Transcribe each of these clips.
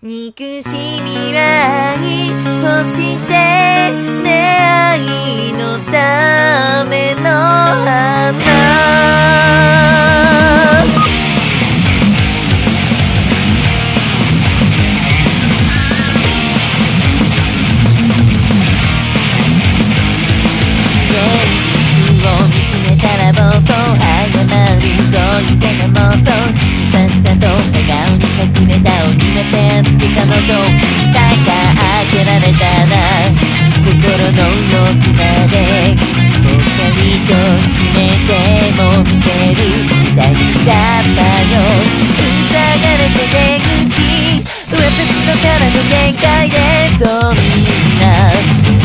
憎しみは愛、そして出会いのための花。暴走謝る恋せな妄想優しさと笑顔に隠れた鬼の手すき彼女蓋が開けられたら心の奥までぽっかりと決めても見てる二人だったよ。塞がれて出口私の殻の限界でそんな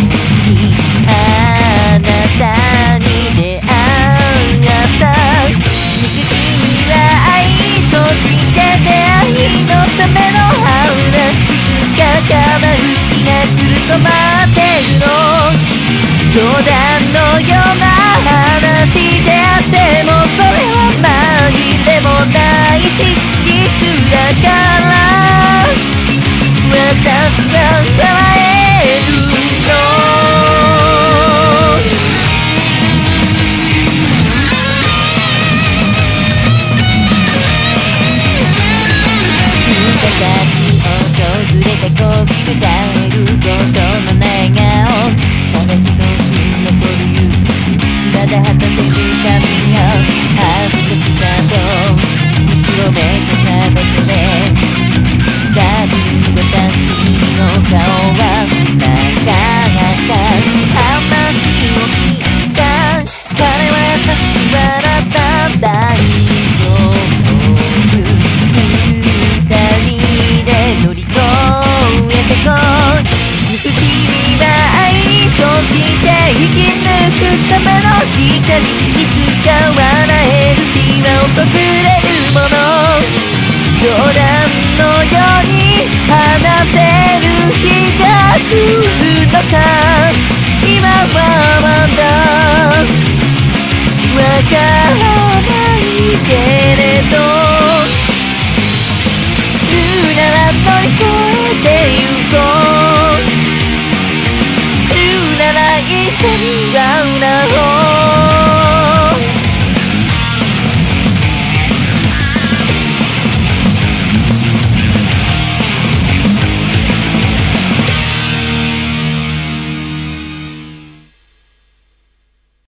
あなたに出会う憎しみは愛、そして出会いのための花。いつか叶う日が来ると待ってるの。冗談のような話であってもそれは紛れもない真実だから私は笑えるの。訪れた恋人がえることのない笑顔ただ一つ残る勇気まだ果たせる髪を恥ずかしさと後ろめたさだけでだる私の顔はなかなか話を聞いた彼は優しく笑ったんだ乗り越えてこう憎しみは愛、そして生き抜くための光。いつか笑える日は訪れるもの。冗談のように話せる日が来るのか。今はまだわかる